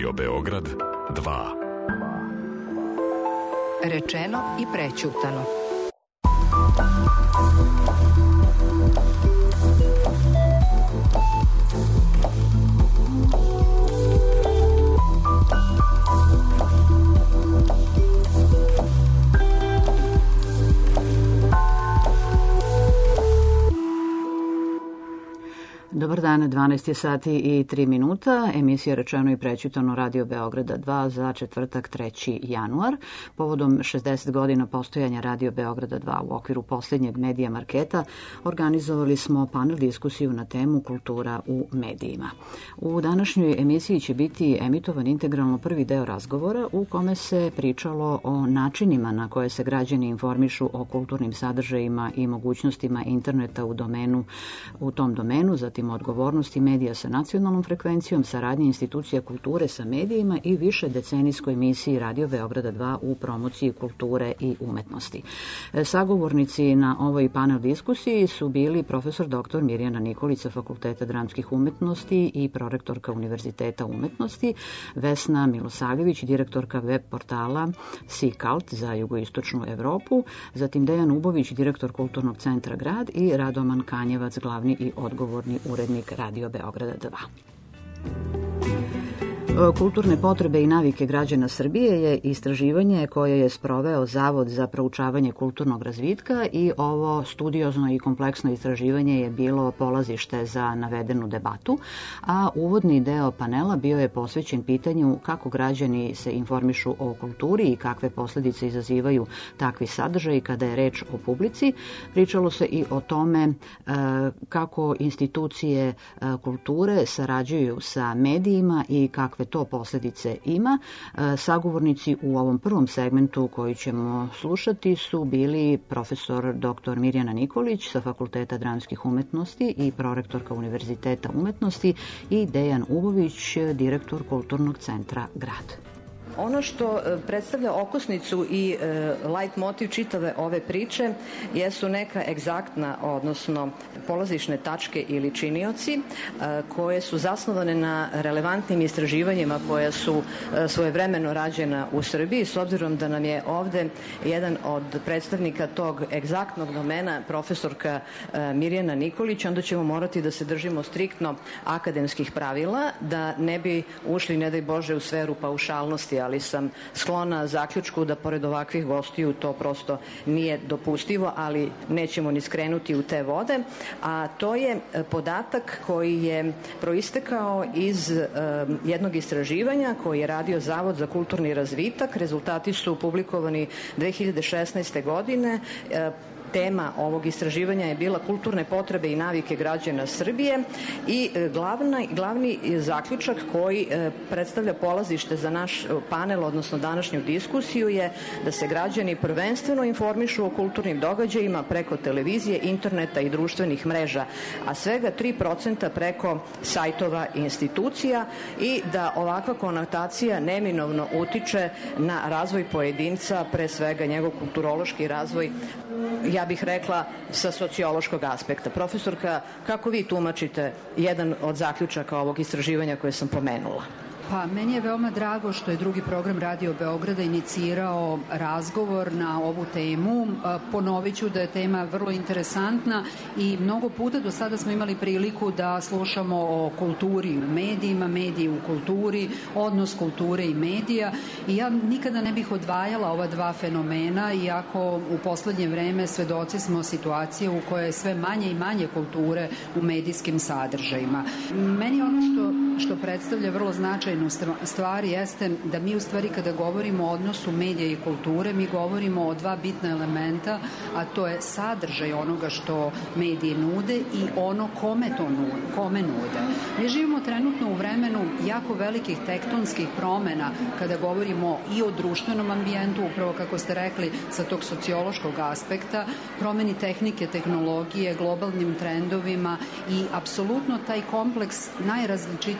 Radio Beograd 2. Rečeno i prećutano. Dobar dan, 12 je sati i 3 minuta. Emisija Rečeno i prećutano Radio Beograda 2 za četvrtak 3. januar. Povodom 60 godina postojanja Radio Beograda 2 u okviru posljednjeg medija marketa organizovali smo panel diskusiju na temu kultura u medijima. U današnjoj emisiji će biti emitovan integralno prvi deo razgovora u kome se pričalo o načinima na koje se građani informišu o kulturnim sadržajima i mogućnostima interneta u tom domenu, zatim odgovornosti medija sa nacionalnom frekvencijom, saradnje institucija kulture sa medijima i više decenijskoj misiji Radio Beograda 2 u promociji kulture i umetnosti. Sagovornici na ovoj panel diskusiji su bili profesor dr. Mirjana Nikolić sa Fakulteta dramskih umetnosti i prorektorka Univerziteta umetnosti, Vesna Milosavljević, direktorka web portala SeaCult za jugoistočnu Evropu, zatim Dejan Ubović, direktor Kulturnog centra Grad i Radoman Kanjevac, glavni i odgovorni urednik Radio Beograda 2. Kulturne potrebe i navike građana Srbije je istraživanje koje je sproveo Zavod za proučavanje kulturnog razvitka i ovo studiozno i kompleksno istraživanje je bilo polazište za navedenu debatu, a uvodni deo panela bio je posvećen pitanju kako građani se informišu o kulturi i kakve posledice izazivaju takvi sadržaji kada je reč o publici. Pričalo se i o tome kako institucije kulture sarađuju sa medijima i kakve to posledice ima. Sagovornici u ovom prvom segmentu koji ćemo slušati su bili profesor dr. Mirjana Nikolić sa Fakulteta dramskih umetnosti i prorektorka Univerziteta umetnosti i Dejan Ubović, direktor Kulturnog centra Grad. Ono što predstavlja okosnicu i lajt motiv čitave ove priče jesu neka egzaktna, odnosno polazišne tačke ili činioci koje su zasnovane na relevantnim istraživanjima koja su svojevremeno rađena u Srbiji. S obzirom da nam je ovde jedan od predstavnika tog egzaktnog domena profesorka Mirjana Nikolić, onda ćemo morati da se držimo striktno akademskih pravila, da ne bi ušli, ne daj Bože, u sferu paušalnosti, ali sam sklona zaključku da pored ovakvih gostiju to prosto nije dopustivo, ali nećemo ni skrenuti u te vode, a to je podatak koji je proistekao iz jednog istraživanja koji je radio Zavod za kulturni razvitak. Rezultati su publikovani 2016. godine. Tema ovog istraživanja je bila kulturne potrebe i navike građana Srbije i glavni zaključak koji predstavlja polazište za naš panel, odnosno današnju diskusiju, je da se građani prvenstveno informišu o kulturnim događajima preko televizije, interneta i društvenih mreža, a svega 3% preko sajtova institucija i da ovakva konotacija neminovno utiče na razvoj pojedinca, pre svega njegov kulturološki razvoj, ja bih rekla sa sociološkog aspekta. Profesorka, kako vi tumačite jedan od zaključaka ovog istraživanja koje sam pomenula? Pa, meni je veoma drago što je drugi program Radio Beograda inicirao razgovor na ovu temu. Ponovit ću da je tema vrlo interesantna i mnogo puta do sada smo imali priliku da slušamo o kulturi u medijima, mediji u kulturi, odnos kulture i medija i ja nikada ne bih odvajala ova dva fenomena, iako u poslednje vreme svedoci smo situacije u kojoj je sve manje i manje kulture u medijskim sadržajima. Meni ono što predstavlja vrlo značajnu stvar jeste da mi u stvari kada govorimo o odnosu medija i kulture, mi govorimo o dva bitna elementa, a to je sadržaj onoga što mediji nude i ono kome nude. Mi živimo trenutno u vremenu jako velikih tektonskih promena kada govorimo i o društvenom ambijentu, upravo kako ste rekli, sa tog sociološkog aspekta, promeni tehnike, tehnologije, globalnim trendovima i apsolutno taj kompleks najrazličitijih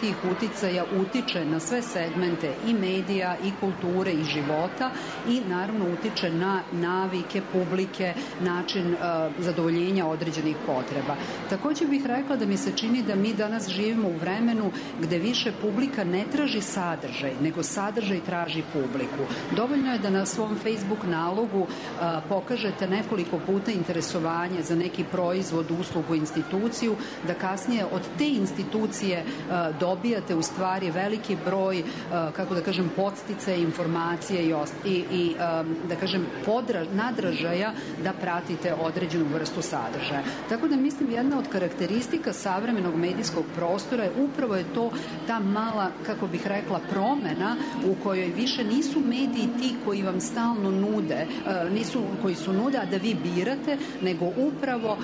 tih uticaja utiče na sve segmente i medija i kulture i života i naravno utiče na navike publike, način zadovoljenja određenih potreba. Takođe bih rekla da mi se čini da mi danas živimo u vremenu gde više publika ne traži sadržaj, nego sadržaj traži publiku. Dovoljno je da na svom Facebook nalogu pokažete nekoliko puta interesovanje za neki proizvod, uslugu, instituciju, da kasnije od te institucije dobijate u stvari veliki broj, kako da kažem, podsticaja, informacije i da kažem, nadražaja da pratite određenu vrstu sadržaja. Tako da mislim jedna od karakteristika savremenog medijskog prostora je upravo je to ta mala, kako bih rekla, promena u kojoj više nisu mediji ti koji vam stalno nude, koji su nude, a da vi birate, nego upravo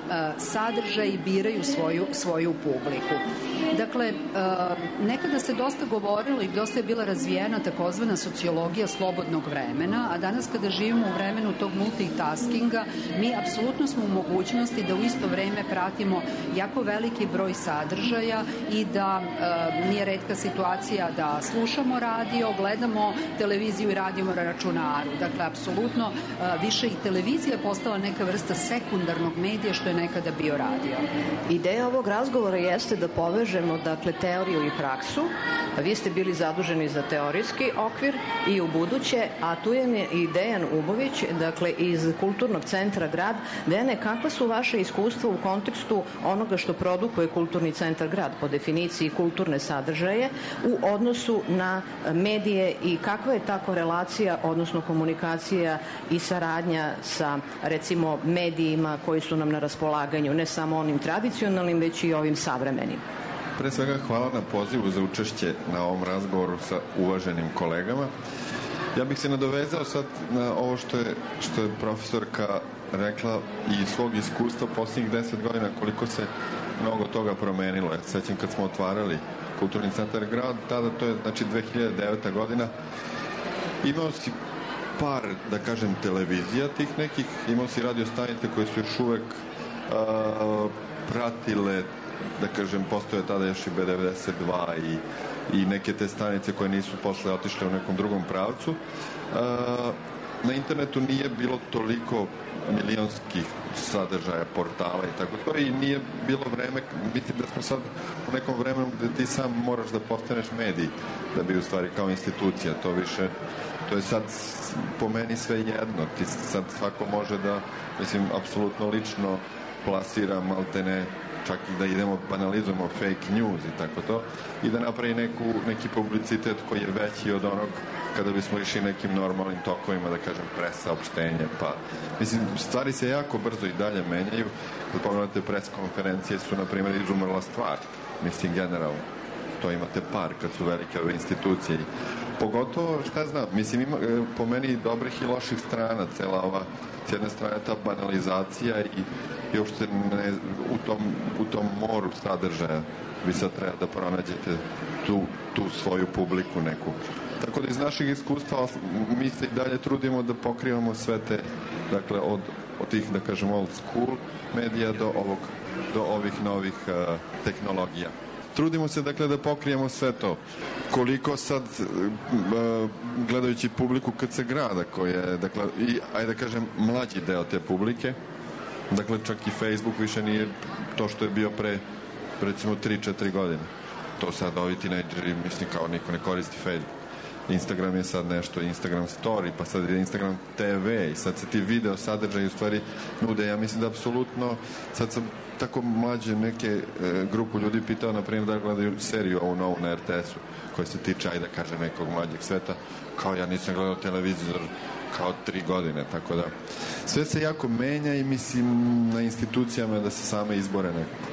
sadržaji biraju svoju publiku. Dakle, nekada se dosta govorilo i dosta je bila razvijena takozvana sociologija slobodnog vremena, a danas kada živimo u vremenu tog multitaskinga, mi apsolutno smo u mogućnosti da u isto vreme pratimo jako veliki broj sadržaja i da nije retka situacija da slušamo radio, gledamo televiziju i radimo na računaru. Dakle, apsolutno više i televizija je postala neka vrsta sekundarnog medija što je nekada bio radio. Ideja ovog razgovora jeste da povežemo, dakle, teoriju i praksu. Vi ste bili zaduženi za teorijski okvir i u buduće, a tu je i Dejan Ubović, dakle, iz Kulturnog centra Grad. Dejane, kakva su vaše iskustva u kontekstu onoga što produkuje Kulturni centar Grad, po definiciji kulturne sadržaje, u odnosu na medije i kakva je ta korelacija, odnosno komunikacija i saradnja sa, recimo, medijima koji su nam na raspolaganju, ne samo onim tradicionalnim, već i ovim savremenim? Pre svega hvala na pozivu za učešće na ovom razgovoru sa uvaženim kolegama. Ja bih se nadovezao sad na ovo što je profesorka rekla i svog iskustva posljednjih 10 godina koliko se mnogo toga promenilo. Ja sećam kad smo otvarali Kulturni centar Grad, tada to je znači 2009. godina, imao si par, da kažem, televizija tih nekih, imao si radio stanice koje su još uvek pratile, da kažem, postoje tada još i B92 i neke te stanice koje nisu posle otišle u nekom drugom pravcu. Na internetu nije bilo toliko milionskih sadržaja, portala i tako to, i nije bilo vreme, mislim da smo sad u nekom vremenu gde ti sam moraš da postaneš medij da bi u stvari kao institucija, to je sad po meni sve jedno, ti sad svako može da, mislim, apsolutno lično plasira, maltene, čak i da idemo, banalizujemo fake news i tako to, i da napravi neki publicitet koji je veći od onog kada bismo išli nekim normalnim tokovima, da kažem, presaopštenje, pa, mislim, stvari se jako brzo i dalje menjaju. Kad pogledate pres konferencije su, na primjer, izumrla stvar, mislim, generalno. To imate par kad su velike ove institucije. Pogotovo, šta znam, mislim, ima po meni dobrih i loših strana cela ova, s jedne strane ta banalizacija i uopšte u tom moru sadržaja vi sad treba da pronađete tu svoju publiku neku. Tako da iz naših iskustva mi se i dalje trudimo da pokrivamo sve te, dakle, od tih, da kažem, old school medija do ovih novih tehnologija. Trudimo se, dakle, da pokrijemo sve to. Koliko sad, gledajući publiku KC Grada, koja je, dakle, i, ajde da kažem, mlađi deo te publike, dakle, čak i Facebook više nije to što je bio pre, recimo, 3-4 godine. To sad ovi tinejdžeri, mislim, kao niko ne koristi Facebook. Instagram je sad nešto, Instagram story, pa sad je Instagram TV i sad se ti video sadržaj u stvari nude. Ja mislim da apsolutno, sad sam tako mlađe neke grupu ljudi pitao, na primjer, da gledaju seriju ovu novu na RTS-u, koja se tiče, ajde da kažem, nekog mlađeg sveta, kao ja nisam gledao televizor kao 3 godine, tako da sve se jako menja i mislim na institucijama da se same izbore nekako.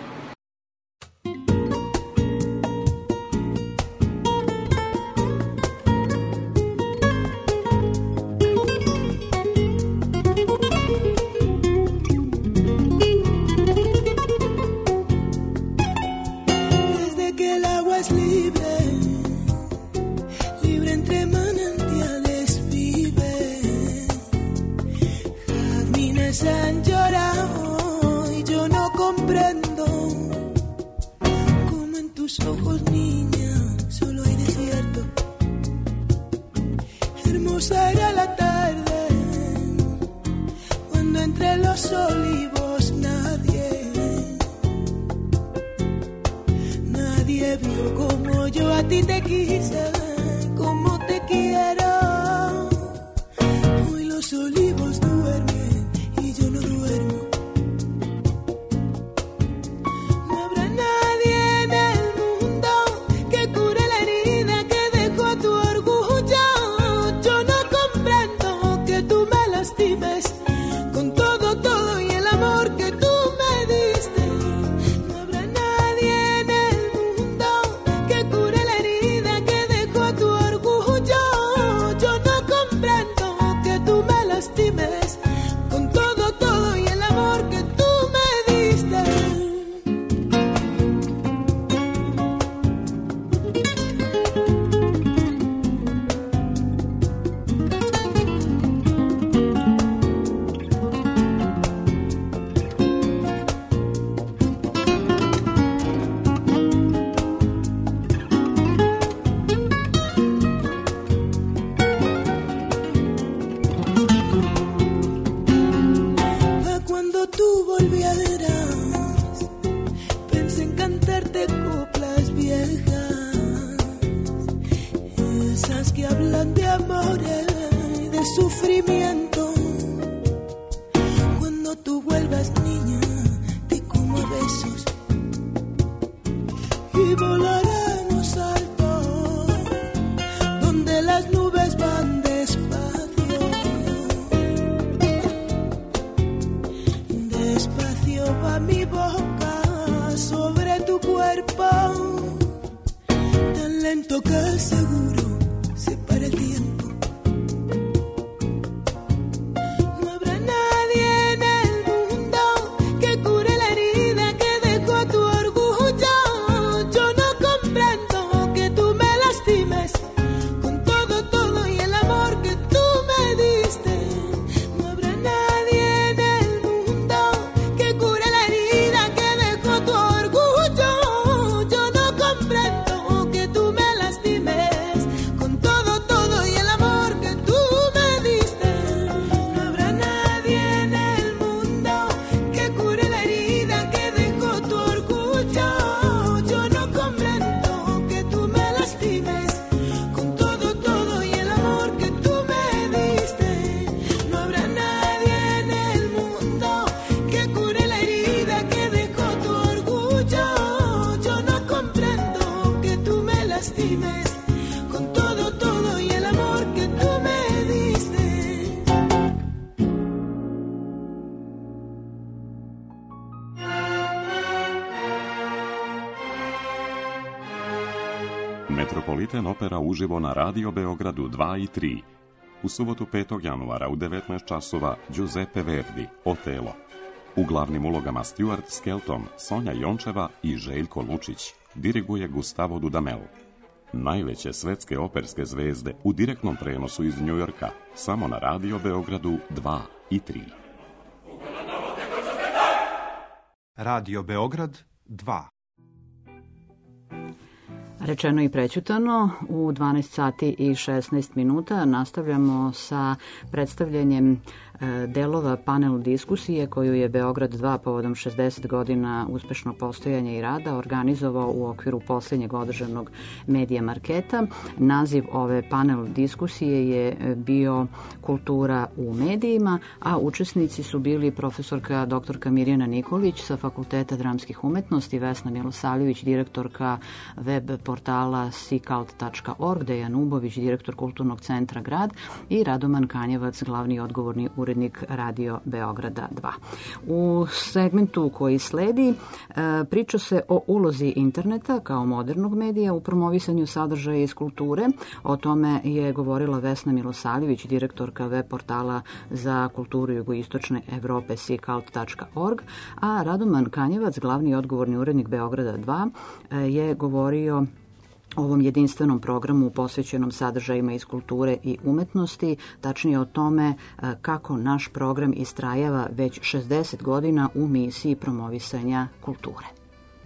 tus ojos, niña, solo hay desierto. Hermosa era la tarde, cuando entre los olivos nadie vio como yo a ti te quise, como te quiero. Hoy los olivos duermen y yo no duermo. No habrá nadie en el mundo que cure la herida que dejó tu orgullo. Yo no comprendo que tú me lastimes con todo y el amor que tú me diste. No habrá nadie en el mundo que cure la herida que dejó tu orgullo. Yo no comprendo que tú me lastimes con todo y el amor que tú me diste. Cuando tú volvieras, pensé en cantarte coplas viejas, esas que hablan de amores y de sufrimiento. Cuando tú vuelvas, niña, te como a besos y volaremos alto, donde las nubes van despacio. Despacio va mi boca sobre tu cuerpo, tan lento que seguro se para el tiempo. No habrá nadie en el mundo que cure la herida que dejó tu orgullo. Yo no comprendo que tú me lastimes con todo y el amor que tú me diste. No habrá nadie en el mundo que cure la herida que dejó tu orgullo. Yo no comprendo que tú me lastimes con todo y el amor que tú me diste. No habrá nadie en el mundo que cure la herida que dejó tu orgullo. Yo no comprendo que tú me lastimes con todo y el amor que tú me diste. No habrá nadie en el mundo que cure la herida que dejó tu orgullo. Yo no comprendo que tú me lastimes con todo y el amor que tú me diste. Metropolitan Opera uživo na Radio Beogradu 2 i 3. U subotu 5. januara u 19 časova Giuseppe Verdi, Otelo. U glavnim ulogama Stuart Skelton, Sonja Jončeva i Željko Lučić. Diriguje Gustavo Dudamel. Najveće svetske operske zvezde u direktnom prenosu iz Njujorka, samo na Radio Beogradu 2 i 3. Radio Beograd 2. Rečeno i prećutano, u 12 sati i 16 minuta nastavljamo sa predstavljanjem delova panel diskusije koju je Beograd 2 povodom 60 godina uspešnog postojanja i rada organizovao u okviru posljednjeg održanog medija marketa. Naziv ove panel diskusije je bio Kultura u medijima, a učesnici su bili profesorka doktorka Mirjana Nikolić sa Fakulteta dramskih umetnosti, Vesna Milosavljević, direktorka web portala sikalt.org, Dejan Ubović, direktor Kulturnog centra Grad i Radoman Kanjevac, glavni odgovorni urednik Radio Beograda 2. U segmentu koji sledi priča se o ulozi interneta kao modernog medija u promovisanju sadržaja iz kulture. O tome je govorila Vesna Milosavljević, direktorka web portala za kulturu jugoistočne Evrope sikalt.org, a Radoman Kanjevac, glavni odgovorni urednik Beograda 2, je govorio o ovom jedinstvenom programu posvećenom sadržajima iz kulture i umetnosti, tačnije o tome kako naš program istrajava već 60 godina u misiji promovisanja kulture.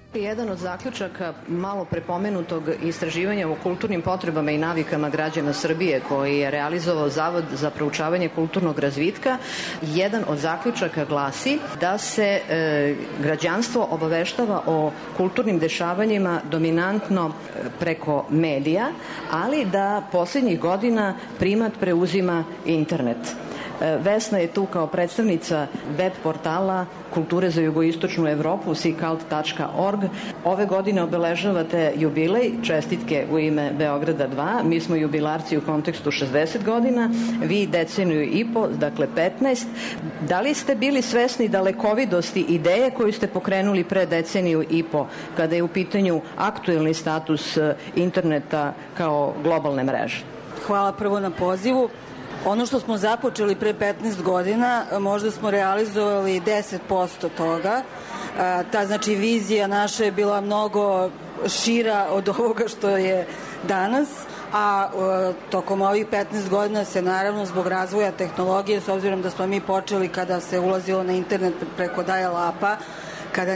Jedan od zaključaka malo prepomenutog istraživanja o kulturnim potrebama i navikama građana Srbije koji je realizovao Zavod za proučavanje kulturnog razvitka, jedan od zaključaka glasi da se građanstvo obaveštava o kulturnim dešavanjima dominantno preko medija, ali da poslednjih godina primat preuzima internet. Vesna je tu kao predstavnica web portala Kulture za jugoistočnu Evropu, seekalt.org. Ove godine obeležavate jubilej, čestitke u ime Beograda 2. Mi smo jubilarci u kontekstu 60 godina, vi deceniju i po, dakle 15. Da li ste bili svesni dalekovidosti ideje koju ste pokrenuli pre deceniju i po, kada je u pitanju aktuelni status interneta kao globalne mreže? Hvala prvo na pozivu. Ono što smo započeli pre 15 godina, možda smo realizovali 10% toga. Ta, znači, vizija naša je bila mnogo šira od ovoga što je danas, a tokom ovih 15 godina se naravno zbog razvoja tehnologije, s obzirom da smo mi počeli kada se ulazilo na internet preko dial-upa, kada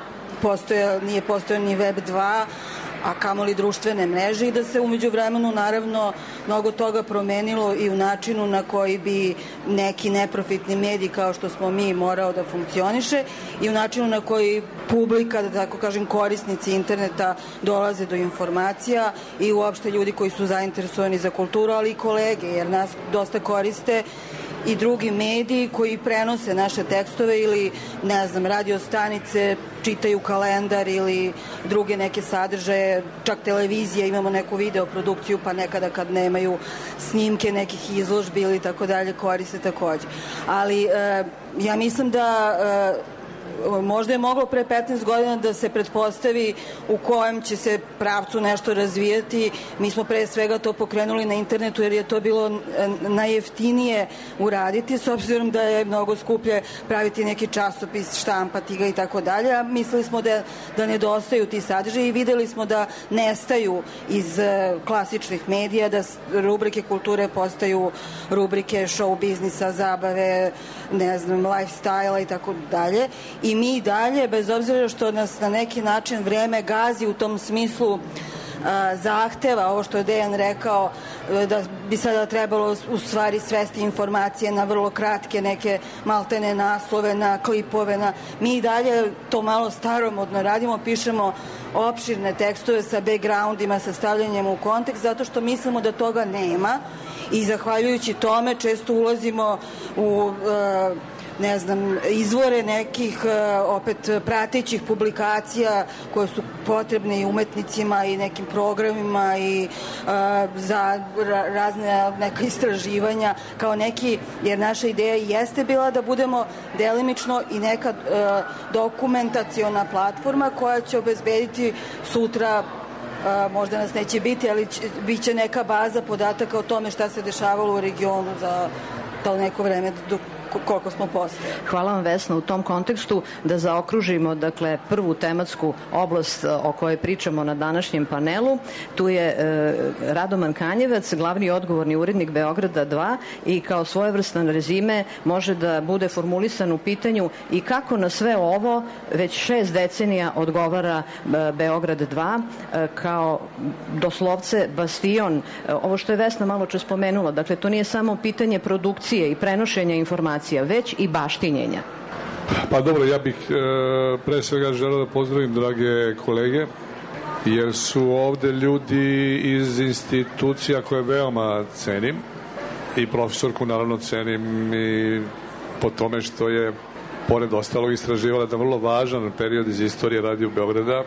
nije postojao ni Web 2, a kamoli društvene mreže, i da se umeđu vremenu naravno mnogo toga promenilo i u načinu na koji bi neki neprofitni medij kao što smo mi morao da funkcioniše i u načinu na koji publika, da tako kažem, korisnici interneta dolaze do informacija i uopšte ljudi koji su zainteresovani za kulturu, ali i kolege, jer nas dosta koriste i drugi mediji koji prenose naše tekstove ili, ne znam, radio stanice čitaju kalendar ili druge neke sadržaje, čak televizija, imamo neku video produkciju, pa nekada kad nemaju snimke nekih izložbi ili tako dalje, koriste takođe. Ali ja mislim da možda je moglo pre 15 godina da se pretpostavi u kojem će se pravcu nešto razvijati. Mi smo pre svega to pokrenuli na internetu jer je to bilo najjeftinije uraditi, s obzirom da je mnogo skuplje praviti neki časopis, štampati ga i tako dalje. A mislili smo da nedostaju ti sadržaji i videli smo da nestaju iz klasičnih medija, da rubrike kulture postaju rubrike show biznisa, zabave, ne znam, lifestyle-a i tako dalje. I mi dalje, bez obzira što nas na neki način vreme gazi u tom smislu zahteva, ovo što je Dejan rekao, da bi sada trebalo u stvari svesti informacije na vrlo kratke neke maltene naslove, na klipove, mi i dalje to malo staromodno radimo, pišemo opširne tekstove sa backgroundima, sa stavljanjem u kontekst, zato što mislimo da toga nema i zahvaljujući tome često ulazimo u ne znam, izvore nekih opet pratećih publikacija koje su potrebne i umetnicima i nekim programima i za razne neka istraživanja kao neki, jer naša ideja jeste bila da budemo delimično i neka dokumentaciona platforma koja će obezbediti sutra, možda nas neće biti, ali bit će neka baza podataka o tome šta se dešavalo u regionu za to neko vreme koliko smo postojali. Hvala vam, Vesna. U tom kontekstu da zaokružimo, dakle, prvu tematsku oblast o kojoj pričamo na današnjem panelu. Tu je Radoman Kanjevac, glavni odgovorni urednik Beograda 2 i kao svojevrstan rezime može da bude formulisan u pitanju i kako na sve ovo već 6 decenija odgovara Beograd 2 kao doslovce bastion. Ovo što je Vesna malo čas spomenula, dakle, to nije samo pitanje produkcije i prenošenja informacija, već i baštinjenja. Pa dobro, ja bih pre svega želeo da pozdravim drage kolege, jer su ovde ljudi iz institucija koje veoma cenim i profesorku naravno cenim i po tome što je pored ostalog istraživala da vrlo važan period iz istorije Radio Beograda.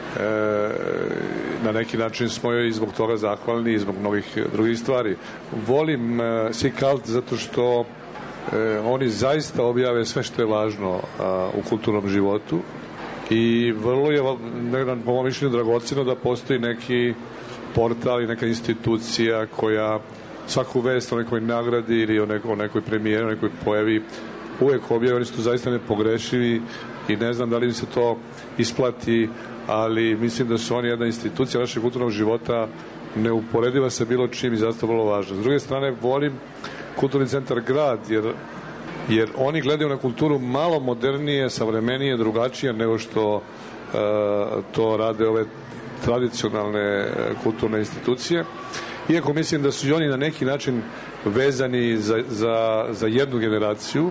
Na neki način smo joj i zbog toga zahvalni i zbog mnogih drugih stvari. Volim Seekalt zato što oni zaista objave sve što je važno u kulturnom životu i vrlo je, po mojom mišljenju, dragoceno da postoji neki portal i neka institucija koja svaku vest o nekoj nagradi ili o nekoj premijeri, o nekoj pojavi uvek objave. Oni su zaista nepogrešivi i ne znam da li im se to isplati, ali mislim da su oni jedna institucija našeg kulturnog života neuporediva sa bilo čim i zato vrlo važno. S druge strane, volim Kulturni centar Grad, jer oni gledaju na kulturu malo modernije, savremenije, drugačije nego što to rade ove tradicionalne kulturne institucije. Iako mislim da su i oni na neki način vezani za jednu generaciju,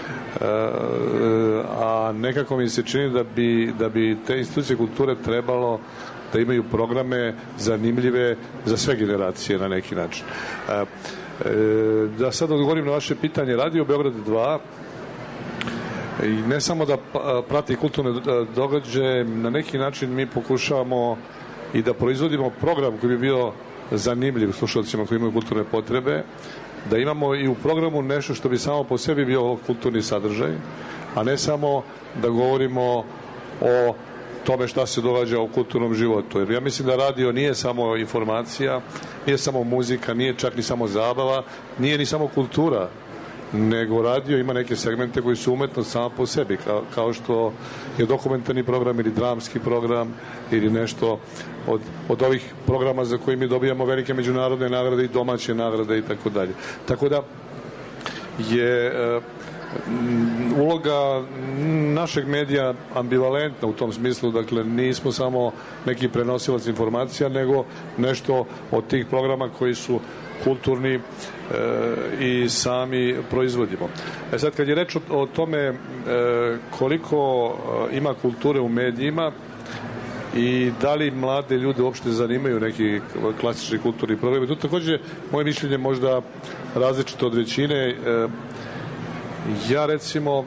a nekako mi se čini da bi te institucije kulture trebalo da imaju programe zanimljive za sve generacije na neki način. Da sad odgovorim na vaše pitanje, Radio Beograd 2 i ne samo da prati kulturne događaje, na neki način mi pokušavamo i da proizvodimo program koji bi bio zanimljiv slušalcima koji imaju kulturne potrebe, da imamo i u programu nešto što bi samo po sebi bio kulturni sadržaj, a ne samo da govorimo o tome šta se događa u kulturnom životu. Jer ja mislim da radio nije samo informacija, nije samo muzika, nije čak ni samo zabava, nije ni samo kultura, nego radio ima neke segmente koji su umetnost sama po sebi, kao što je dokumentarni program ili dramski program ili nešto od ovih programa za koje mi dobijamo velike međunarodne nagrade i domaće nagrade i tako dalje. Tako da je uloga našeg medija ambivalentna u tom smislu, dakle nismo samo neki prenosilac informacija, nego nešto od tih programa koji su kulturni i sami proizvodimo. Sad kad je reč o tome koliko ima kulture u medijima i da li mlade ljude uopšte zanimaju neki klasični kulturni programi, tu takođe moje mišljenje možda različito od većine. Ja recimo,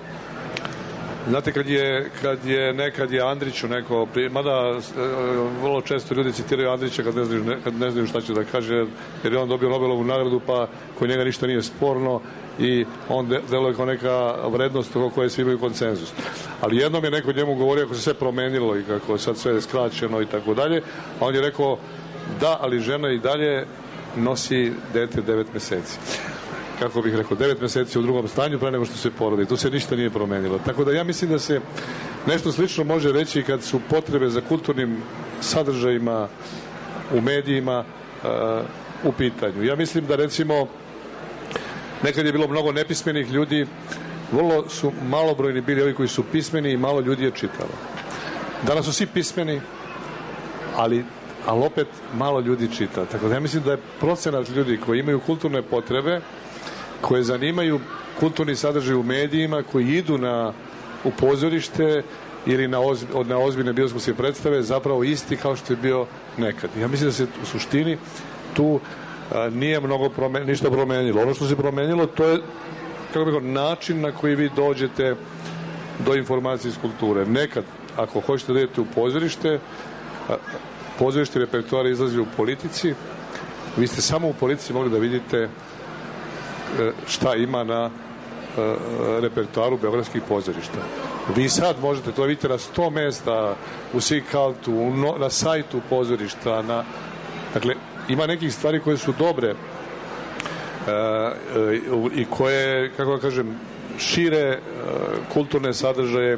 znate kad je nekad je Andriću neko, mada vrlo često ljudi citiraju Andrića kad ne znaju šta će da kaže, jer je on dobio Nobelovu nagradu pa kod njega ništa nije sporno i on deluje kao neka vrednost oko koje svi imaju konsenzus. Ali jednom je neko njemu govorio kako se sve promenilo i kako sad sve je skraćeno i tako dalje, a on je rekao da, ali žena i dalje nosi dete 9 meseci. Kako bih rekao, 9 meseci u drugom stanju pre nego što se porodi. Tu se ništa nije promenilo. Tako da ja mislim da se nešto slično može reći kad su potrebe za kulturnim sadržajima u medijima u pitanju. Ja mislim da recimo nekad je bilo mnogo nepismenih ljudi, vrlo su malobrojni bili ovi koji su pismeni i malo ljudi je čitalo. Danas su svi pismeni, ali opet malo ljudi čita. Tako da ja mislim da je procenat ljudi koji imaju kulturne potrebe, koje zanimaju kulturni sadržaj u medijima, koji idu u pozorište ili na ozbiljne bioskopske predstave, zapravo isti kao što je bio nekad. Ja mislim da se u suštini tu nije ništa promenilo. Ono što se promenilo, to je, kako bih rekao, način na koji vi dođete do informacije iz kulture. Nekad, ako hoćete da idete u pozorište repertoara izlazi u Politici, vi ste samo u Politici mogli da vidite šta ima na repertoaru beogradskih pozorišta. Vi sad možete to vidite na 100 mesta, u Sikaltu, na sajtu pozorišta. Dakle, ima nekih stvari koje su dobre i koje, kako da kažem, šire kulturne sadržaje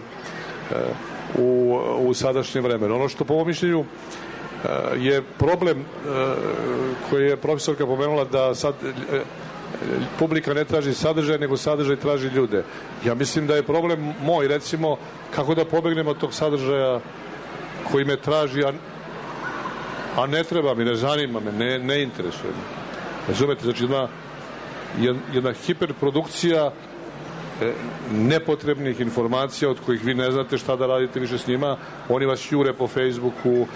u sadašnjem vremenu. Ono što po mom mišljenju je problem koji je profesorka pomenula, da sad publika ne traži sadržaj, nego sadržaj traži ljude. Ja mislim da je problem moj, recimo, kako da pobegnemo od tog sadržaja koji me traži, a ne treba mi, ne zanima me, ne interesuje me. Razumete, znači jedna hiperprodukcija nepotrebnih informacija od kojih vi ne znate šta da radite više s njima. Oni vas jure po Facebooku,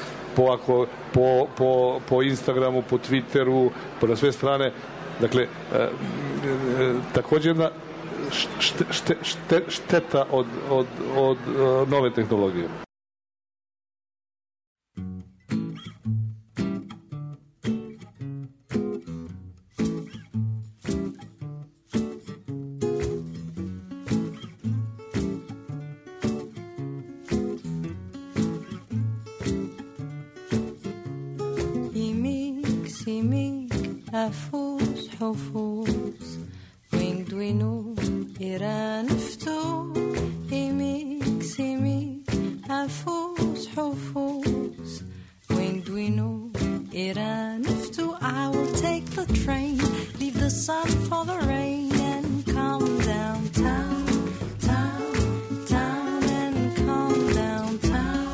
po Instagramu, po Twitteru, na sve strane. Dakle, također jedna šteta od nove tehnologije. أفوز حفوز وين دوينو إيران فتو إيميك سيميك أفوز حفوز وين دوينو إيران فتو I will take the train, leave the sun for the rain and come downtown, town, and come downtown.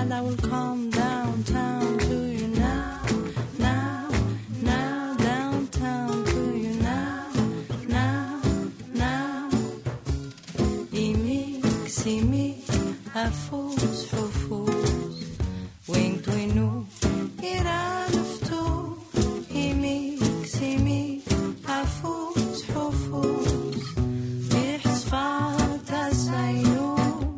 child, I will come downtown to you now, now, now, downtown to you now, now, now. Imi, a fools for fools, wing to inu, iranuftu. Imi, a fools for fools, bihsfat asaynu.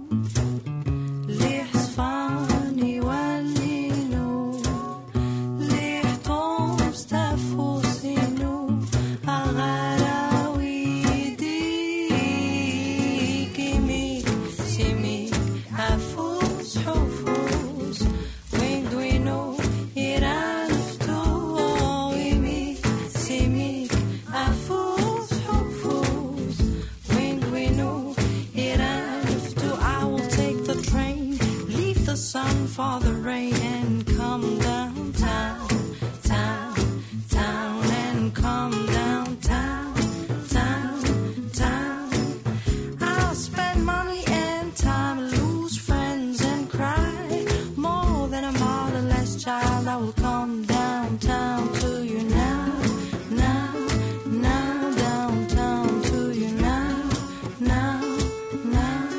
For the rain and come downtown, town, town, and come downtown, town, town. I'll spend money and time, lose friends and cry. More than a motherless child, I will come downtown to you now, now, now, downtown to you now, now, now.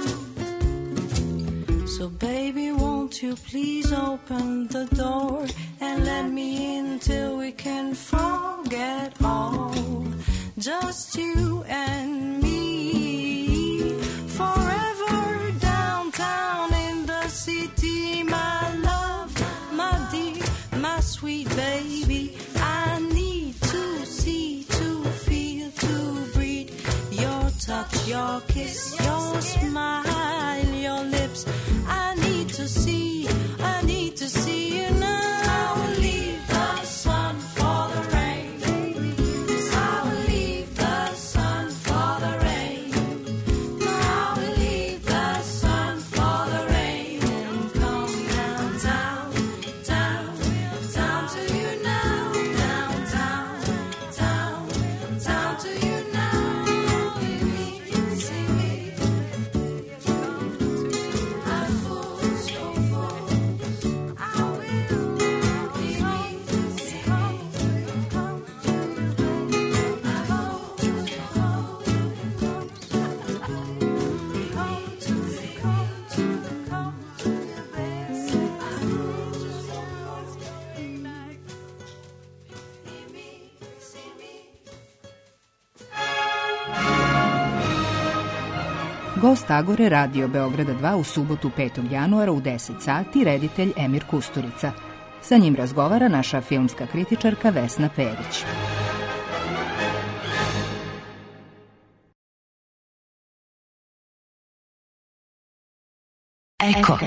So baby, won't you please open the door and let me in till we can forget all, just you and me, forever downtown in the city, my love, my dear, my sweet baby. I need to see, to feel, to breathe your touch, your kiss, your smile, your lips. I need to see you now. I will leave the sun for the rain. I will leave the sun for the rain. I will leave the sun for the rain and come downtown, town, town to you now, downtown, town, town to you now. See me. Gost Agore Radio Beograda 2 u subotu 5. januara u 10 sati, reditelj Emir Kusturica. Sa njim razgovara naša filmska kritičarka Vesna Perić. Eko.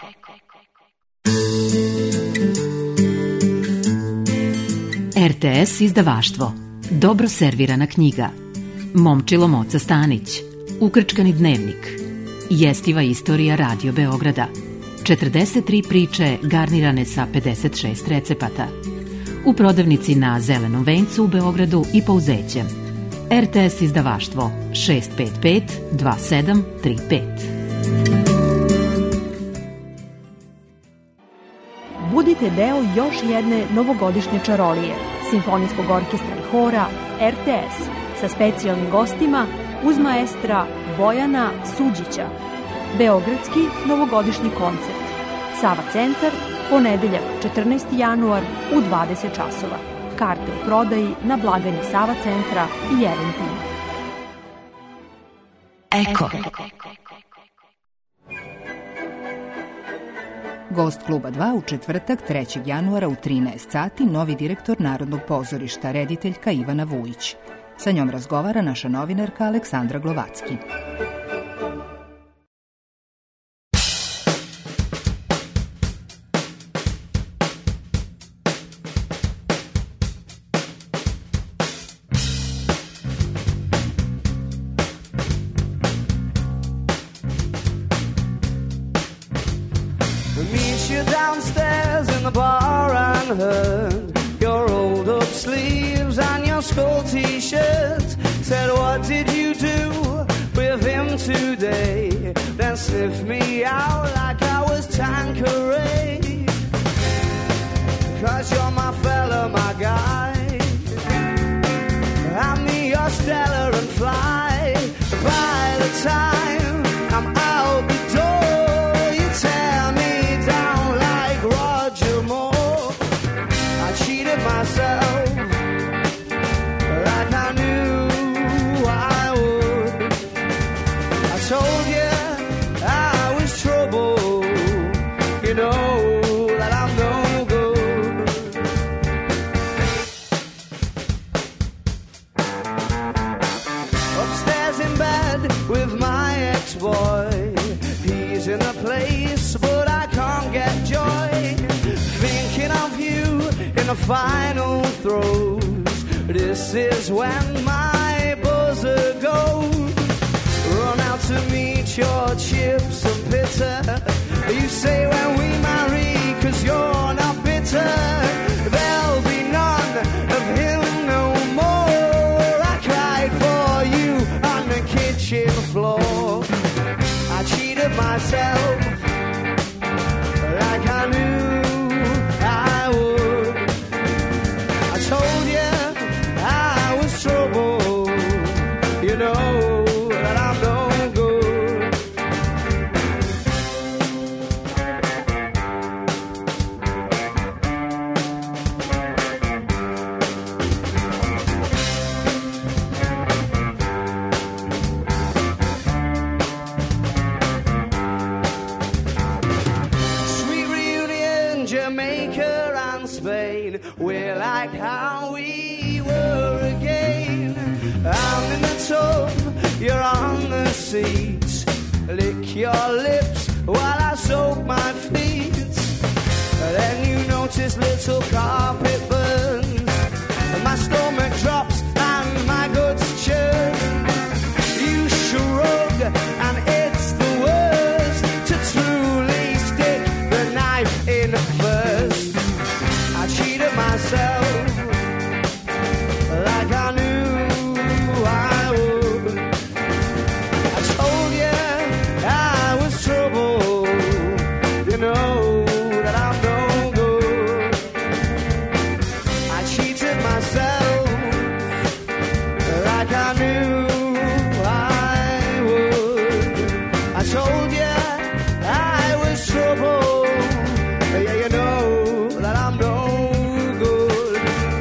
RTS izdavaštvo. Dobro servirana knjiga. Momčilo Moca Stanić. Ukrčkani dnevnik. Jestiva istorija Radio Beograda. 43 priče garnirane sa 56 recepata. U prodavnici na Zelenom vencu u Beogradu i Pouzećem. RTS izdavaštvo 655 2735. Budite deo još jedne novogodišnje čarolije Simfonijskog orkestra i hora RTS sa specijalnim gostima uz maestra Bojana Suđića. Beogradski novogodišnji koncert. Sava centar, ponedeljak 14. januar u 20 časova. Karte u prodaji na blagajni Sava centra i Eventim. Eko. Gost Kluba 2 u četvrtak 3. januara u 13 sati, novi direktor Narodnog pozorišta, rediteljka Ivana Vujić. Sa njom razgovara naša novinarka Aleksandra Glovacki. Meet you downstairs in the bar and heard your rolled up sleeves and your skull t-shirt. Said, what did you do with with him today, then sniff me out like I was Tanqueray. 'Cause you're my fella, my guy, I'm the Stellar and fly. By the time I'm out the door, you tear me down like Roger Moore. I cheated myself like I knew I would. I told you I was trouble, you know that I'm no good. Upstairs in bed with my ex-boy, he's in a place but I can't get joy. Thinking of you in the final throes, this is when my buzzer goes. Run out to meet your chips and bitter. You say when we marry, 'cause you're not bitter, there'll be none of him no more. I cried for you on the kitchen floor. I cheated myself like I knew I would. I told you I was trouble, you know that I'm no good. Sweet reunion, Jamaica and Spain, we're like how we were again. I'm in the tub, you're on the seat. Lick your lips while I soak my feet. Then you notice little carpet burns, my stomach drops and my guts churn. You shrug and it's the worst to truly stick the knife in first. I cheated myself like I knew I would. I told you I was trouble, you know that I'm no good. I cheated myself like I knew I would. I told you I was trouble, yeah, you know that I'm no good.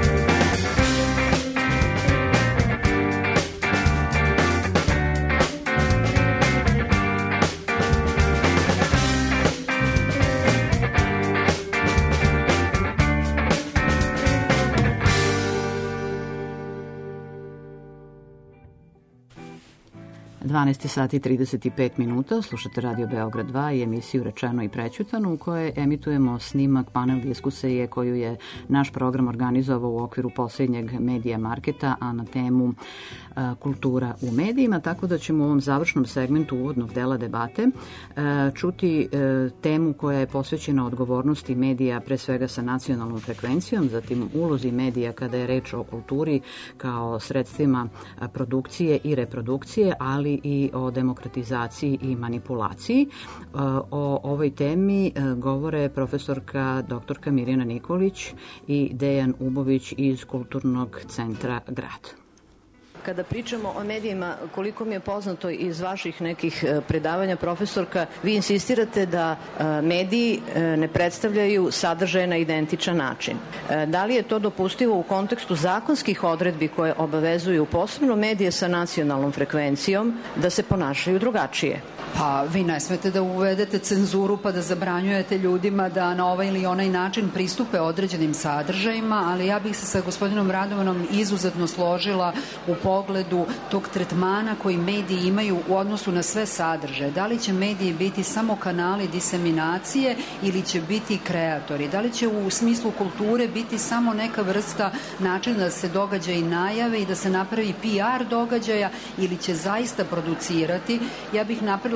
Sati 35 minuta, slušate Radio Beograd 2 i emisiju Rečeno i prećutano u kojoj emitujemo snimak panel diskusije koju je naš program organizovao u okviru posljednjeg medija marketa, a na temu kultura u medijima, tako da ćemo u ovom završnom segmentu uvodnog dela debate čuti temu koja je posvećena odgovornosti medija, pre svega sa nacionalnom frekvencijom, zatim ulozi medija kada je reč o kulturi kao sredstvima produkcije i reprodukcije, ali i o demokratizaciji i manipulaciji. O ovoj temi govore profesorka doktorka Mirjana Nikolić i Dejan Ubović iz Kulturnog centra Grad. Kada pričamo o medijima, koliko mi je poznato iz vaših nekih predavanja, profesorka, vi insistirate da mediji ne predstavljaju sadržaje na identičan način. Da li je to dopustivo u kontekstu zakonskih odredbi koje obavezuju posebno medije sa nacionalnom frekvencijom da se ponašaju drugačije? Pa vi ne smete da uvedete cenzuru pa da zabranjujete ljudima da na ovaj ili onaj način pristupe određenim sadržajima, ali ja bih se sa gospodinom Radovanom izuzetno složila u pogledu tog tretmana koji mediji imaju u odnosu na sve sadržaje. Da li će mediji biti samo kanali diseminacije ili će biti kreatori? Da li će u smislu kulture biti samo neka vrsta načina da se događaji najave i da se napravi PR događaja ili će zaista producirati? Ja bih napravila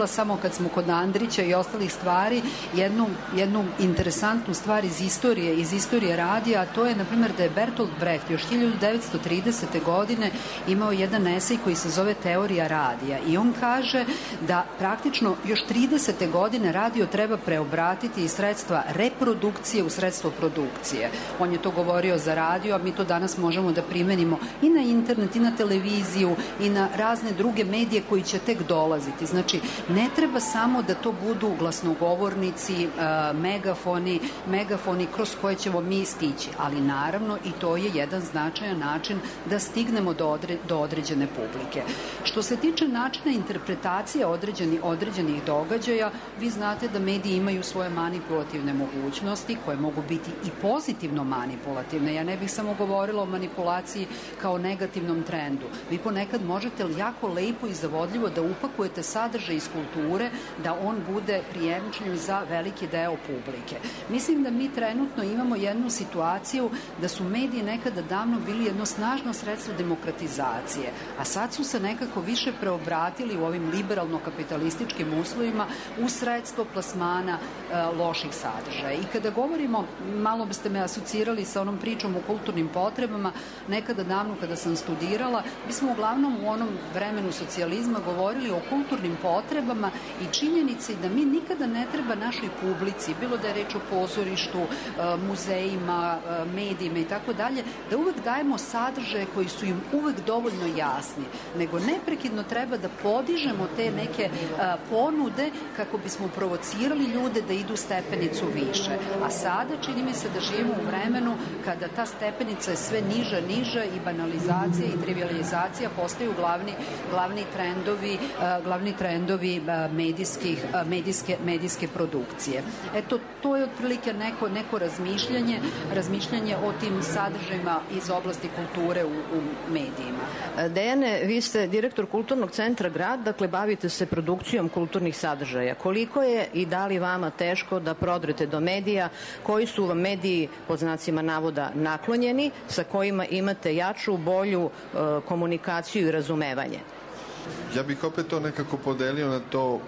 samo kad smo kod Andrića i ostalih stvari, jednu interesantnu stvar iz istorije radija, a to je, na primjer, da je Bertolt Brecht još 1930. godine imao jedan esej koji se zove Teorija radija i on kaže da praktično još 30. godine radio treba preobratiti iz sredstva reprodukcije u sredstvo produkcije. On je to govorio za radio, a mi to danas možemo da primenimo i na internet, i na televiziju, i na razne druge medije koji će tek dolaziti. Znači, ne treba samo da to budu glasnogovornici, megafoni kroz koje ćemo mi stići, ali naravno i to je jedan značajan način da stignemo do određene publike. Što se tiče načina interpretacije određenih događaja, vi znate da mediji imaju svoje manipulativne mogućnosti koje mogu biti i pozitivno manipulativne. Ja ne bih samo govorila o manipulaciji kao negativnom trendu. Vi ponekad možete jako lepo i zavodljivo da upakujete sadržaj iz kulture, da on bude prijemčljiv za veliki deo publike. Mislim da mi trenutno imamo jednu situaciju da su mediji nekada davno bili jedno snažno sredstvo demokratizacije, a sad su se nekako više preobratili u ovim liberalno-kapitalističkim uslovima u sredstvo plasmana loših sadržaja. I kada govorimo, malo biste me asocirali sa onom pričom o kulturnim potrebama, nekada davno kada sam studirala, mi smo uglavnom u onom vremenu socijalizma govorili o kulturnim potrebama i činjenici da mi nikada ne treba našoj publici, bilo da je reč o pozorištu, muzejima, medijima i tako dalje, da uvek dajemo sadržaje koji su im uvek dovoljno jasni, nego neprekidno treba da podižemo te neke ponude kako bismo provocirali ljude da idu stepenicu više. A sada čini mi se da živimo u vremenu kada ta stepenica je sve niža i banalizacija i trivializacija postaju glavni trendovi medijske produkcije. Eto, to je otprilike neko razmišljanje o tim sadržajima iz oblasti kulture u medijima. Dejane, vi ste direktor Kulturnog centra Grad, dakle bavite se produkcijom kulturnih sadržaja. Koliko je i da li vama teško da prodrete do medija, koji su vam mediji pod znacima navoda naklonjeni, sa kojima imate jaču, bolju komunikaciju i razumevanje? Ja bih opet to nekako podelio na to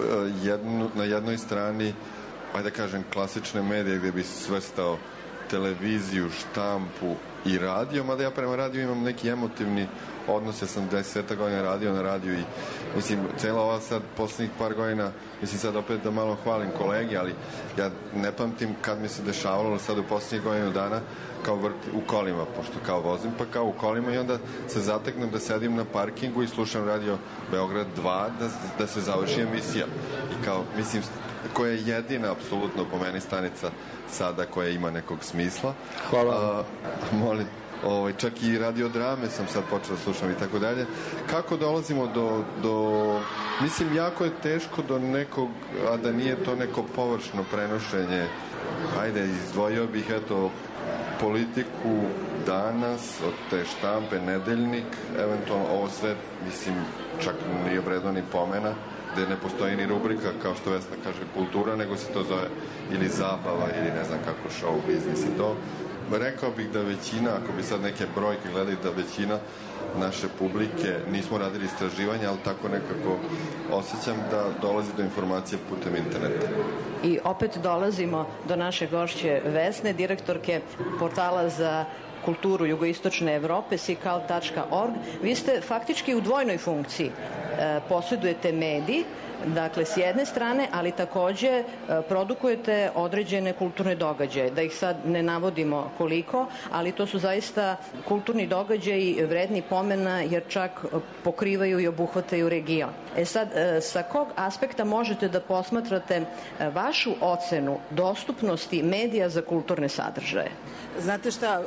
na jednoj strani, ajde da kažem, klasične medije gde bi svrstao televiziju, štampu i radio, mada ja prema radiju imam neki emotivni odnos, ja sam 10 godina radio na radiju i mislim, cela ova sad poslednjih par godina, mislim sad opet da malo hvalim kolegi, ali ja ne pamtim kad mi se dešavalo sad u poslednjih godinu dana kao u kolima, pošto kao vozim, pa kao u kolima i onda se zateknem da sedim na parkingu i slušam radio Beograd 2 da se završi emisija. I kao, mislim, koja je jedina apsolutno po meni stanica sada koja ima nekog smisla. Hvala. Molim, čak i radiodrame sam sad počeo da slušam i tako dalje. Kako dolazimo do... Mislim, jako je teško do nekog, a da nije to neko površno prenošenje. Ajde, izdvojio bih, eto, Politiku, Danas, od te štampe, Nedeljnik, eventualno ovo sve, mislim, čak nije vredno ni pomena, gde ne postoji ni rubrika, kao što Vesna kaže, kultura, nego se to zove ili zabava, ili ne znam kako, show biznis i to. Rekao bih da većina, ako bi sad neke brojke gledali, da većina naše publike, nismo radili istraživanja, ali tako nekako osjećam da dolazi do informacije putem interneta. I opet dolazimo do naše gošće Vesne, direktorke portala za kulturu jugoistočne Evrope, sikal.org. Vi ste faktički u dvojnoj funkciji. Posjedujete medij, dakle, s jedne strane, ali takođe produkujete određene kulturne događaje. Da ih sad ne navodimo koliko, ali to su zaista kulturni događaji vredni pomena, jer čak pokrivaju i obuhvataju region. Sad, sa kog aspekta možete da posmatrate vašu ocenu dostupnosti medija za kulturne sadržaje? Znate šta,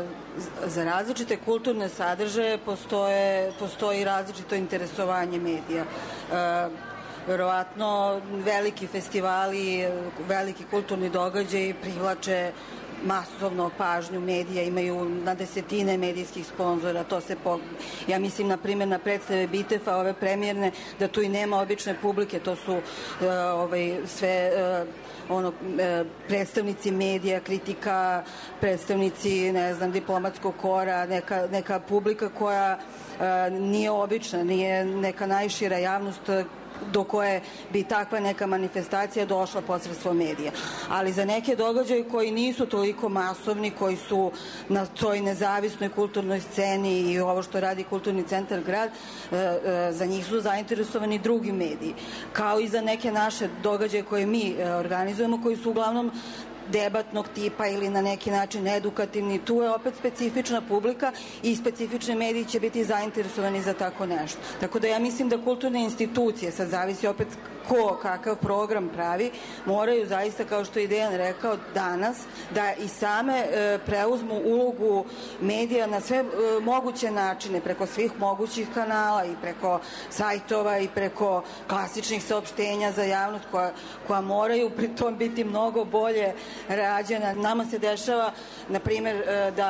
za različite kulturne sadržaje postoji različito interesovanje medija. Verovatno veliki festivali, veliki kulturni događaji privlače masovno pažnju medija, imaju na desetine medijskih sponzora, ja mislim, na primjer, na predstave Bitefa, ove premijerne, da tu i nema obične publike, to su sve predstavnici medija, kritika, predstavnici, ne znam, diplomatskog kora, neka publika koja nije obična, nije neka najšira javnost do koje bi takva neka manifestacija došla posredstvom medija. Ali za neke događaje koji nisu toliko masovni, koji su na toj nezavisnoj kulturnoj sceni i ovo što radi Kulturni centar grad, za njih su zainteresovani drugi mediji. Kao i za neke naše događaje koje mi organizujemo, koji su uglavnom debatnog tipa ili na neki način edukativni. Tu je opet specifična publika i specifični mediji će biti zainteresovani za tako nešto. Tako da ja mislim da kulturne institucije, sad zavisi opet ko kakav program pravi, moraju zaista, kao što je Dejan rekao danas, da i same preuzmu ulogu medija na sve moguće načine, preko svih mogućih kanala i preko sajtova i preko klasičnih saopštenja za javnost koja moraju pritom biti mnogo bolje rađena. Nama se dešava, na primjer,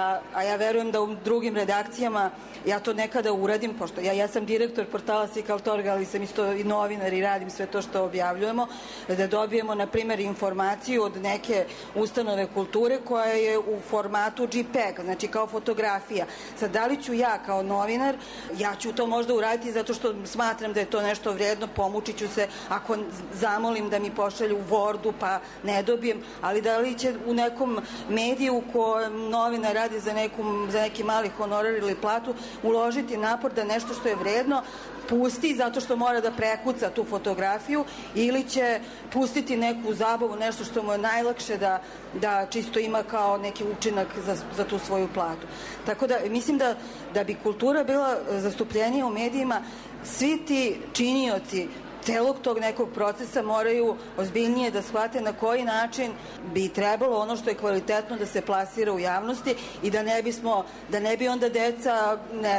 a ja verujem da u drugim redakcijama ja to nekada uradim, pošto ja sam direktor portala Sikal.org, ali sam isto i novinar i radim sve to što objavljujemo, da dobijemo, na primjer, informaciju od neke ustanove kulture koja je u formatu JPEG, znači kao fotografija. Sad, da li ću ja kao novinar, ja ću to možda uraditi zato što smatram da je to nešto vredno, pomučit ću se ako zamolim da mi pošalju u Wordu pa ne dobijem, ali da li će u nekom mediju u kojem novinar radi za neki mali honorar ili platu uložiti napor da nešto što je vredno pusti zato što mora da prekuca tu fotografiju ili će pustiti neku zabavu, nešto što mu je najlakše da čisto ima kao neki učinak za tu svoju platu. Tako da mislim da bi kultura bila zastupljenija u medijima, svi ti činioci celog tog nekog procesa moraju ozbiljnije da shvate na koji način bi trebalo ono što je kvalitetno da se plasira u javnosti i da ne bi onda deca,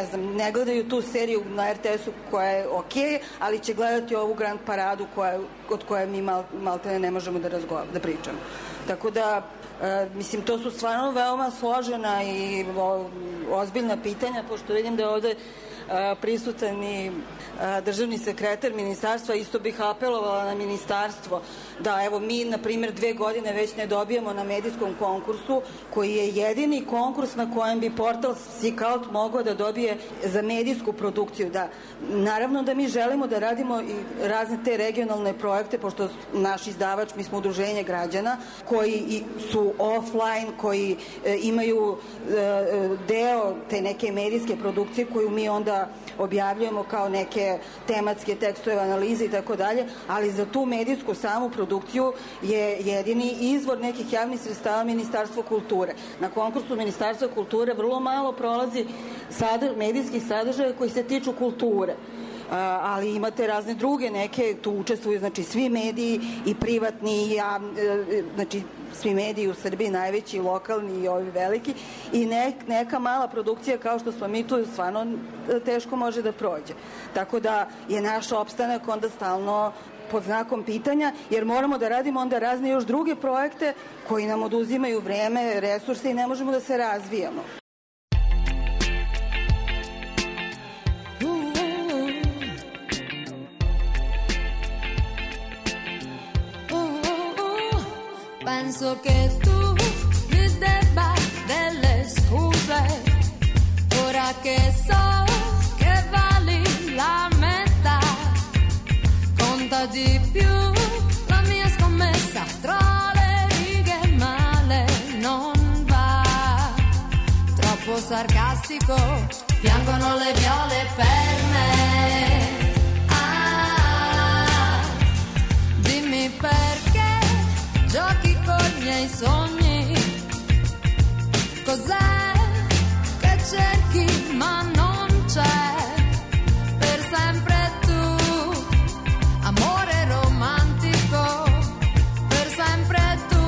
ne gledaju tu seriju na RTS-u koja je okej, ali će gledati ovu Grand Paradu od koje mi maltene ne možemo da pričamo. Tako da, mislim, to su stvarno veoma složena i ozbiljna pitanja, pošto vidim da je ovde prisutan i državni sekretar ministarstva, isto bih apelovala na ministarstvo da, evo, mi, na primjer, 2 godine već ne dobijamo na medijskom konkursu, koji je jedini konkurs na kojem bi portal Sikalt mogao da dobije za medijsku produkciju. Da, naravno da mi želimo da radimo i razne te regionalne projekte, pošto naš izdavač, mi smo udruženje građana, koji su offline, koji imaju deo te neke medijske produkcije koju mi onda objavljujemo kao neke tematske tekstove, analize i tako dalje, ali za tu medijsku samu produkciju je jedini izvor nekih javnih sredstava Ministarstvo kulture. Na konkursu Ministarstva kulture vrlo malo prolazi medijskih sadržaja koji se tiču kulture. Ali imate razne druge neke, tu učestvuju znači svi mediji i privatni, znači svi mediji u Srbiji, najveći, lokalni i ovi veliki, i neka mala produkcija kao što smo mi tu stvarno teško može da prođe. Tako da je naš opstanak onda stalno pod znakom pitanja, jer moramo da radimo onda razne još druge projekte koji nam oduzimaju vreme, resurse i ne možemo da se razvijamo. Penso che tu mi debba delle scuse, ora che so che vali la metà, conta di più la mia scommessa, tra le righe male non va, troppo sarcastico, piangono le viole per me, dimmi perché giochi con i miei sogni, cos'è che cerchi ma non c'è, per sempre tu, amore romantico, per sempre tu,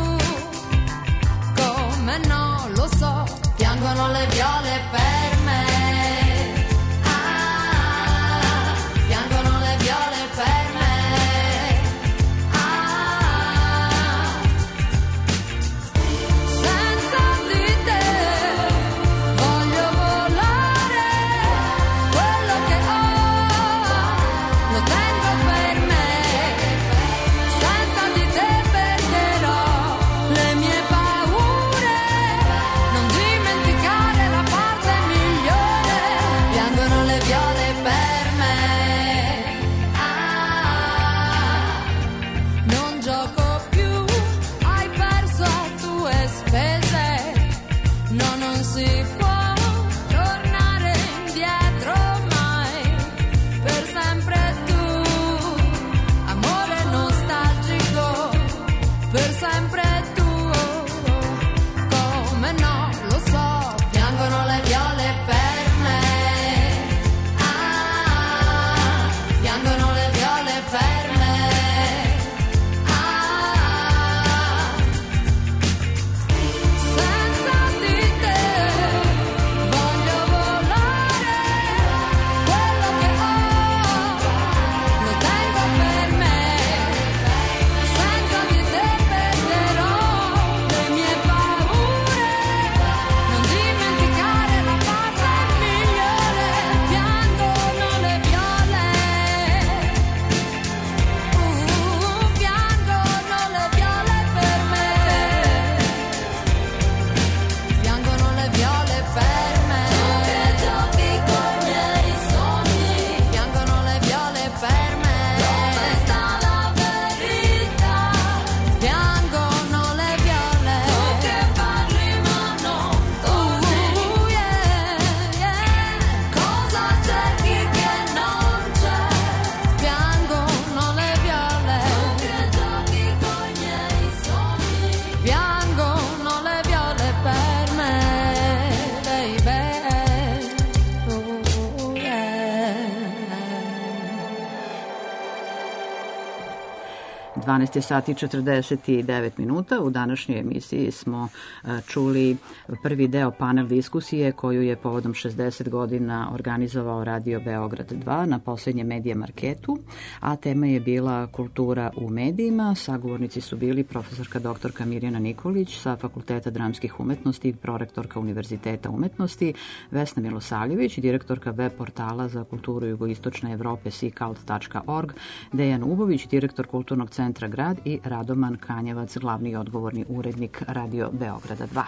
come no lo so, piangono le viole per me, piangono le viole per me. Dimenticare la parte migliore si può tornare indietro mai, per sempre tu, amore nostalgico, per sempre tu, come no, lo so, piangono le viole per me, piangono le viole per me. Viole per me, baby. 12 sati i 49 minuta. U današnjoj emisiji smo čuli prvi deo panel diskusije koju je povodom 60 godina organizovao Radio Beograd 2 na posljednjem medija marketu, a tema je bila kultura u medijima. Sagovornici su bili profesorka doktorka Mirjana Nikolić sa Fakulteta dramskih umetnosti i prorektorka Univerziteta umetnosti, Vesna Milosavljević, direktorka web portala za kulturu jugoistočne Evrope sikalt.org, Dejan Ubović, direktor Kulturnog centra Grad i Radoman Kanjevac, glavni i odgovorni urednik Radio Beograda 2.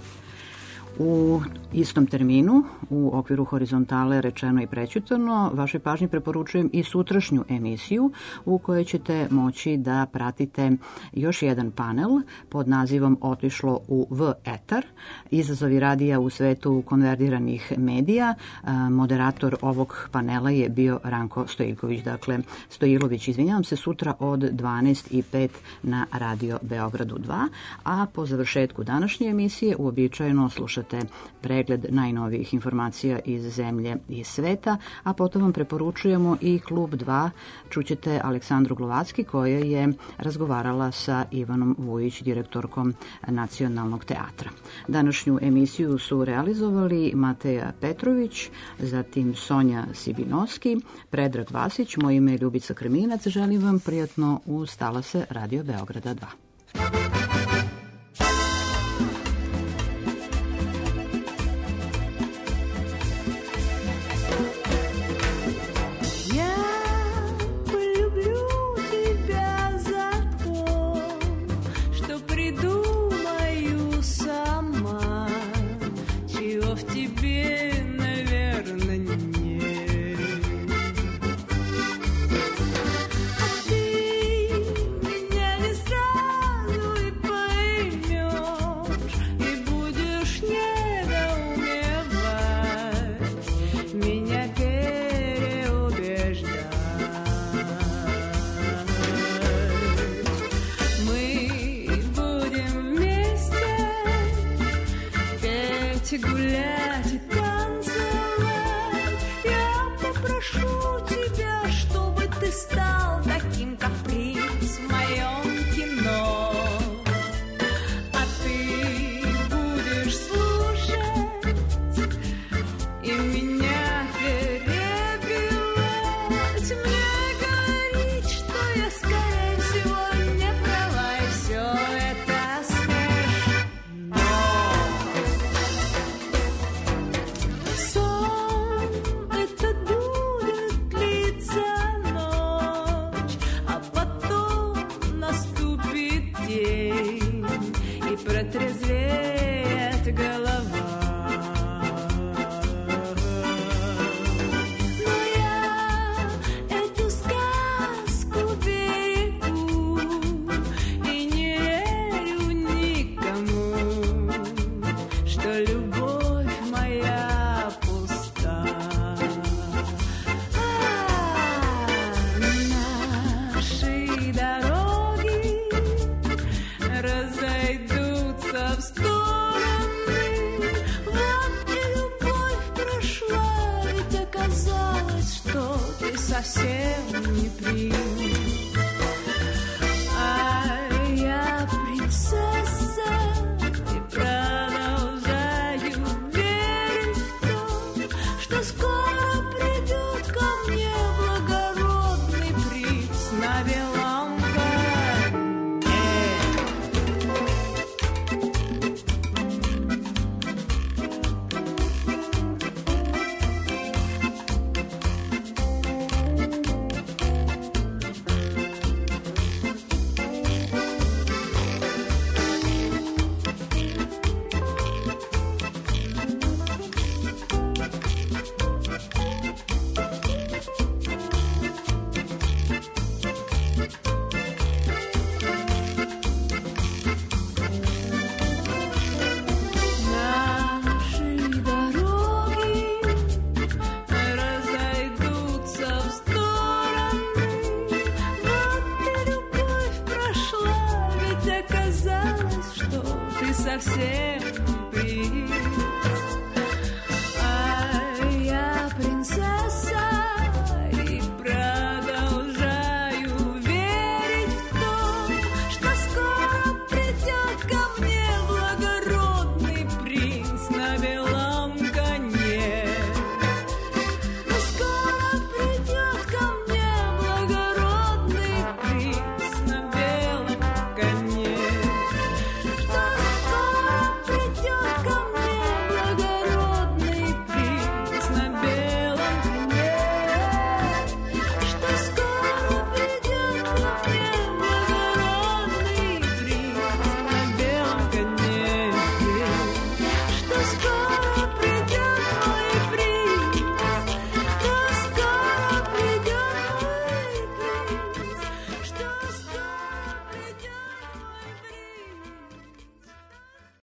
U istom terminu, u okviru horizontale Rečeno i prećutano, vašoj pažnji preporučujem i sutrašnju emisiju u kojoj ćete moći da pratite još jedan panel pod nazivom Otišlo u V etar, izazovi radija u svetu konvertiranih medija. Moderator ovog panela je bio Ranko Stojilović, izvinjavam se, sutra od 12:05 na Radio Beogradu 2, a po završetku današnje emisije uobičajeno slušate pregled najnovijih informacija iz zemlje i sveta, a potom vam preporučujemo i Klub 2. Čućete Aleksandru Glovacki koja je razgovarala sa Ivanom Vujić, direktorkom Nacionalnog teatra. Današnju emisiju su realizovali Mateja Petrović, zatim Sonja Sibinovski, Predrag Vasić, moje ime je Ljubica Krminac, želim vam prijatno uz talase Radio Beograda 2. Любовь в стороны. Вот и любовь прошла, ведь оказалось, что ты совсем не принц. А я принцесса и продолжаю верить в то, что скоро придет ко мне благородный принц на белом коне. Наши дороги разойдутся в стороны. Вот и любовь прошла, ведь оказалось, что ты совсем